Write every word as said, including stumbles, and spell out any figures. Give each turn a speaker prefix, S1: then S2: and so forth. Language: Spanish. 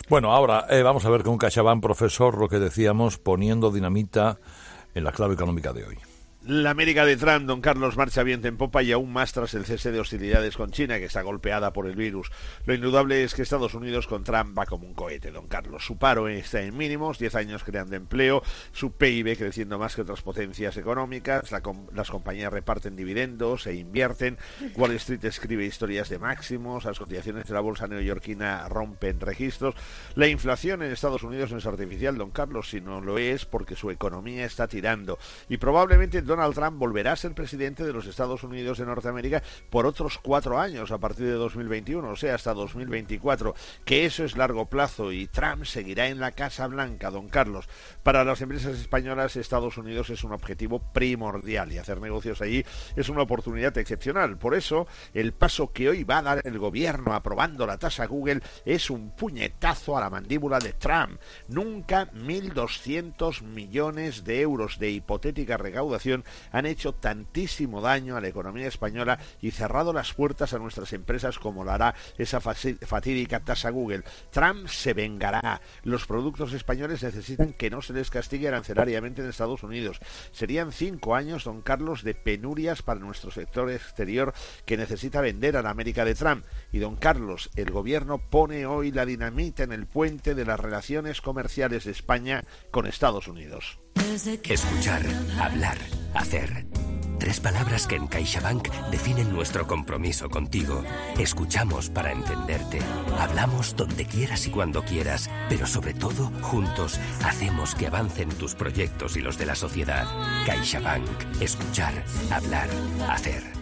S1: Bueno, ahora eh, vamos a ver con CaixaBank, profesor, lo que decíamos, poniendo dinamita en la clave económica de hoy.
S2: La América de Trump, don Carlos, marcha viento en popa y aún más tras el cese de hostilidades con China, que está golpeada por el virus. Lo indudable es que Estados Unidos con Trump va como un cohete, don Carlos. Su paro está en mínimos, diez años creando empleo, su P I B creciendo más que otras potencias económicas, la com- las compañías reparten dividendos e invierten, Wall Street escribe historias de máximos, las cotizaciones de la bolsa neoyorquina rompen registros. La inflación en Estados Unidos no es artificial, don Carlos, sino lo es porque su economía está tirando. Y probablemente Donald Trump volverá a ser presidente de los Estados Unidos de Norteamérica por otros cuatro años a partir de dos mil veintiuno, o sea, hasta dos mil veinticuatro, que eso es largo plazo y Trump seguirá en la Casa Blanca, don Carlos. Para las empresas españolas, Estados Unidos es un objetivo primordial y hacer negocios allí es una oportunidad excepcional. Por eso, el paso que hoy va a dar el gobierno aprobando la tasa Google es un puñetazo a la mandíbula de Trump. Nunca mil doscientos millones de euros de hipotética recaudación han hecho tantísimo daño a la economía española y cerrado las puertas a nuestras empresas como lo hará esa fatídica tasa Google. Trump se vengará. Los productos españoles necesitan que no se les castigue arancelariamente en Estados Unidos. Serían cinco años, don Carlos, de penurias para nuestro sector exterior que necesita vender a la América de Trump. Y don Carlos, el gobierno pone hoy la dinamita en el puente de las relaciones comerciales de España con Estados Unidos.
S3: Escuchar, hablar, hacer. Tres palabras que en CaixaBank definen nuestro compromiso contigo. Escuchamos para entenderte. Hablamos donde quieras y cuando quieras, pero sobre todo, juntos, hacemos que avancen tus proyectos y los de la sociedad. CaixaBank. Escuchar, hablar, hacer.